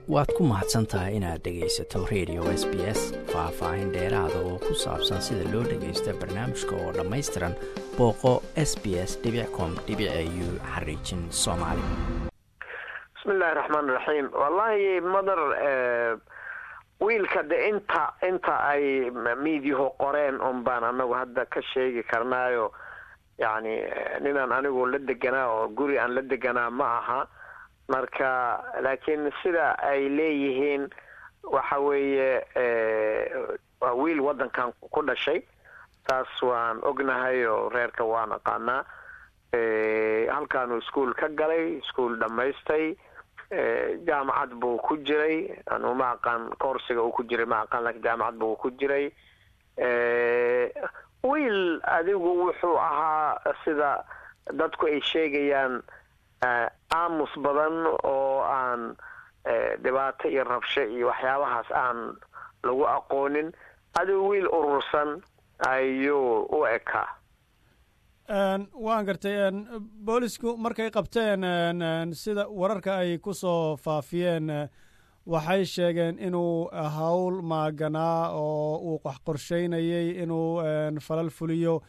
waad ku mahadsantahay inaad dhegaysato radio SBS faahfaahin dheeraada oo ku saabsan sida loo dhagaysto barnaamijka oo dhammaystiran booqo sbs.com.au xariijin soomaali. bismillahi raxmaani raxiim. wallaahi madar wiilka de inta ay miidiyahu qoreen un baan anagu hadda ka sheegi karnaayo, yacni ninaan anigu la deganaa oo guri aan la deganaa ma aha. marka laakiin sida ay leeyihiin waxa weeye waa wiil waddankan ku dhashay, taas waan ognahay oo reerka waan aqaanaa. halkaanuu iskuul ka galay, iskuul dhammaystay, jaamacad buu ku jiray. anuu ma aqaan koorsiga uu ku jiray ma aqaan, laakiin jaamacad buu ku jiray. wiil adigu wuxuu ahaa sida dadku ay sheegayaan aamus badan oo aan dhibaato iyo rabsho iyo waxyaabahaas aan lagu aqoonin. adigu wiil urursan ayuu u ekaa. waan gartay boolisku markay qabteen sida wararka ay ku soo faafiyeen waxay sheegeen inuu hawl maaganaa oo uu wax qorsheynayay inuu falal fuliyo.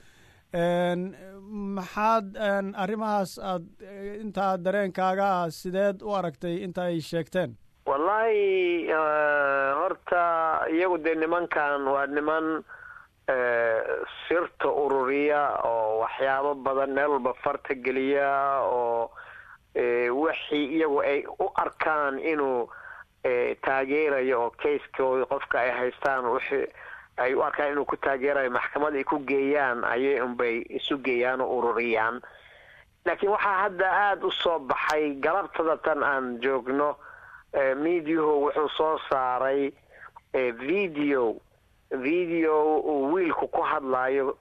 maxaad arrimahaas aad intaa dareenkaaga sideed u aragtay inta ay sheegteen? wallaahi horta iyagu dee nimankan waa niman sirta ururiya oo waxyaabo badan meel walba farta geliya oo wixii iyagu ay u arkaan inuu taageerayo oo kayskooda qofka ay haystaan wixii ay u arkaan inuu ku taageerayo maxkamad ay ku geeyaan ayay unbay isu geeyaan oo ururiyaan. laakiin waxaa hadda aada u soo baxay galabtada tan aan joogno, miidyuhu wuxuu soo saaray video uu wiilku ku hadlaayo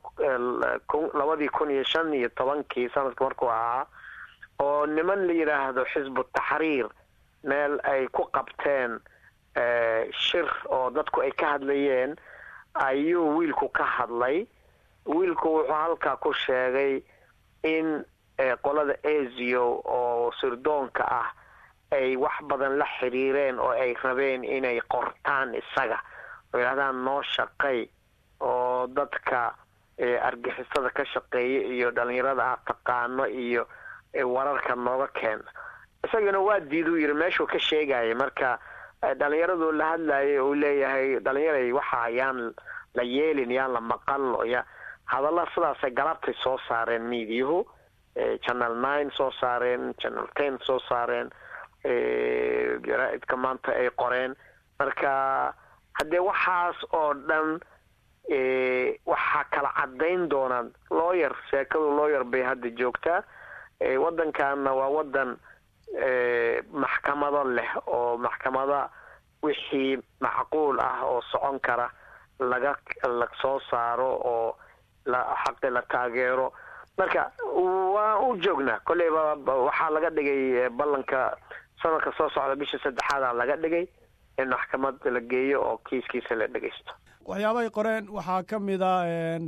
2015 sanadka markuu ahaa, oo niman la yidhaahdo xisbu taxriir meel ay ku qabteen shir oo dadku ay ka hadlayeen ayuu wiilku ka hadlay. wiilku wuxuu halkaa ku sheegay in qolada ASIO oo sirdoonka ah ay wax badan la xiriireen oo ay rabeen inay qortaan isaga oo yidhahdaan noo shaqay oo dadka argixisada ka shaqeeya iyo dhalinyarada ah taqaano iyo wararka nooga keena. isagana waa diiduu yidhi meeshuu ka sheegaya. marka dhalinyaradu la hadlayay uu leeyahay dhalinyaray waxa ayaan la yeelin, yaan la maqal. hadalla sidaasay galabtay soo saareen miidyuhu, channel 9 soo saareen, channel 10 soo saareen, jaraa'idka maanta ay qoreen. marka haddee waxaas oo dhan waxaa kala caddayn doonaan lawyer. sheekadu lawyer bay hadda joogtaa. waddankaana waa waddan maxkamado leh oo maxkamada wixii macquul ah oo socon kara la soo saaro oo xaqi la taageero. marka waa u joognaa kolleyba. waxaa laga dhigay ballanka sanadka soo socda bisha 3 laga dhigay in maxkamad la geeyo oo kiiskiisa la dhegaysto. waxyaabahay qoreen waxaa ka mid a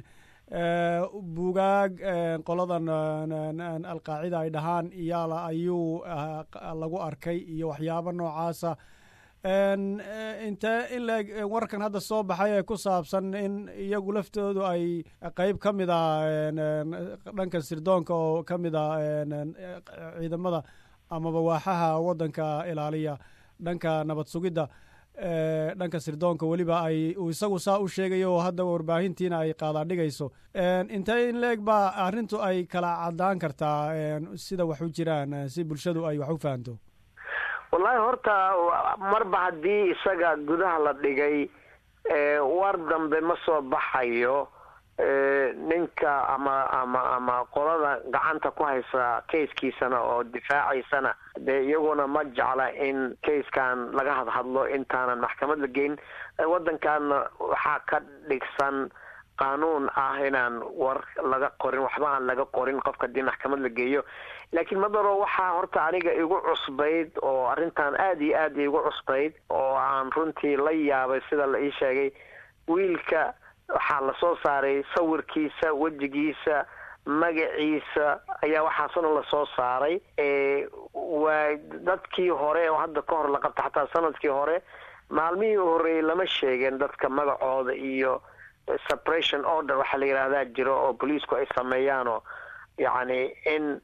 buugaag qoladan alqaacida ay dhahaan iyaala ayuu lagu arkay iyo waxyaabo noocaasa. intee in leeg warkan hadda soo baxay ee ku saabsan in iyagu laftoodu ay qayb ka mid a dhanka sirdoonka oo ka mid a ciidamada amaba waaxaha waddanka ilaaliya dhanka nabad sugidda, dhanka sirdoonka weliba uu isagu saa u sheegayo oo hadda warbaahintiina ay qaadaadhigayso. intee in leeg baa arrintu ay kala caddaan kartaa sida wax u jiraan si bulshadu ay wax u fahanto? wallaahi horta marba haddii isaga gudaha la dhigay war dambe ma soo baxayo. ninka ama qolada gacanta ku haysa kayskiisana oo difaacaysana dee iyaguna ma jecla in kayskan laga hadhadlo intaanan maxkamad la geyn. waddankaana waxaa ka dhigsan qaanuun ah inaan war laga qorin, waxba aan laga qorin qofka haddii maxkamad la geeyo. laakiin madaro waxaa horta aniga igu cusbayd oo arrintan aada iyo aad igu cusbayd oo aan runtii la yaabay sida la ii sheegay. wiilka waxaa la soo saaray sawirkiisa, wejigiisa, magaciisa ayaa waxaasna la soo saaray. waa dadkii hore oo hadda ka hor la qabta xataa sanadkii hore maalmihii horeeyay lama sheegin dadka magacooda iyo separation order waxa la yiraahdaa jiro oo booliisku ay sameeyaan oo yacni in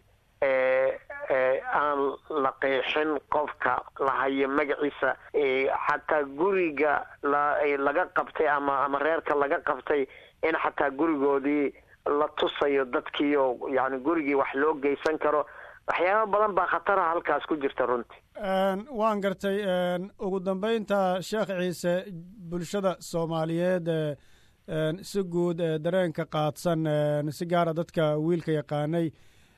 aan la qeexin qofka la hayo magaciisa xataa guriga laga qabtay ama reerka laga qabtay in xataa gurigoodii la tusayo dadkii oo yacni gurigii wax loo geysan karo. waxyaaba badan baa khataraha halkaas ku jirta runtii. waan gartay. ugu dambeynta sheekh ciise, bulshada soomaaliyeed si guud dareenka qaadsan si gaara dadka wiilka yaqaanay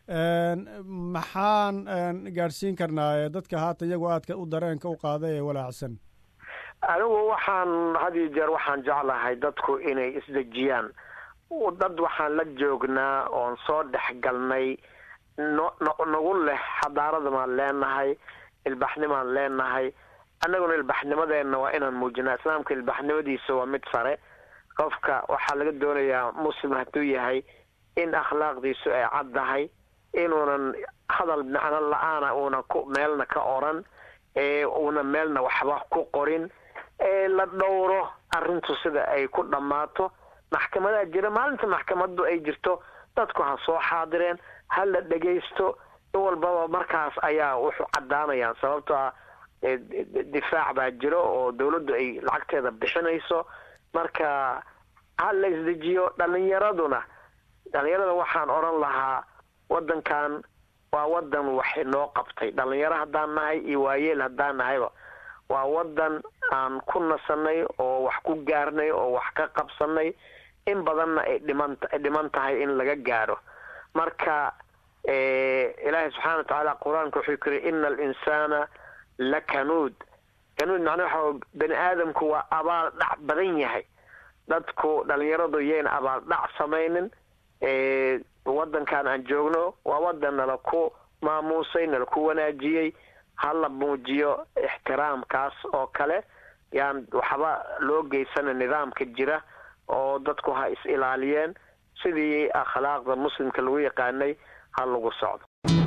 maxaan gaadhsiin karnaa dadka haatan iyagu aadka u dareenka u qaaday ee walaacsan? anigu waxaan had iyo jeer waxaan jeclahay dadku inay isdejiyaan. dad waxaan la joognaa oon soo dhex galnay nagu leh xadaarada maan leenahay, ilbaxnimaan leenahay. annaguna ilbaxnimadeenna waa inaan muujinaa. islaamka ilbaxnimadiisa waa mid sare. qofka waxaa laga doonayaa muslim hadduu yahay in akhlaaqdiisu ay caddahay, inuunan hadal macno la-aana uuna meelna ka oran, uuna meelna waxba ku qorin, la dhowro arrintu sida ay ku dhammaato. maxkamadaa jira, maalinta maxkamaddu ay jirto dadku ha soo xaadireen, ha la dhegaysto. in walbaba markaas ayaa wuxuu caddaanayaan. sababtoo ah difaac baa jiro oo dawladdu ay lacagteeda bixinayso. marka ha la isdejiyo. dhalinyarada waxaan odhan lahaa waddankan waa waddan wax inoo qabtay. dhalinyaro haddaan nahay iyo waayeel haddaan nahayba waa waddan aan ku nasanay oo wax ku gaarnay oo wax ka qabsanay. in badanna ay dhiman tahay in laga gaaro. marka ilaahay subxaana watacaala qur-aanka wuxuu ku yidhi ina alinsaana la kanuud. kanuud macnaha waxa bani aadamku waa abaal dhac badan yahay. dadku dhalinyaradu yayna abaal dhac samaynin. waddankan aan joogno waa waddan nala ku maamuusay, nala ku wanaajiyey. ha la muujiyo ixtiraamkaas oo kale. yaan waxba loo geysana nidaamka jira oo dadku ha is ilaaliyeen. sidii akhlaaqda muslimka lagu yaqaanay ha lagu socdo.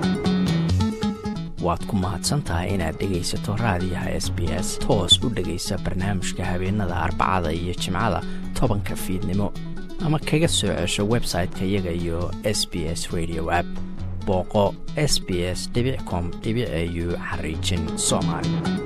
waad ku mahadsantahay inaad dhegaysato raadiyaha SBS. toos u dhegaysa barnaamijka habeenada Arbacada iyo Jimcada 10 fiidnimo, ama kaga soo cesho website-ka iyaga iyo SBS Radio app. booqo sbs.com.au/Somali.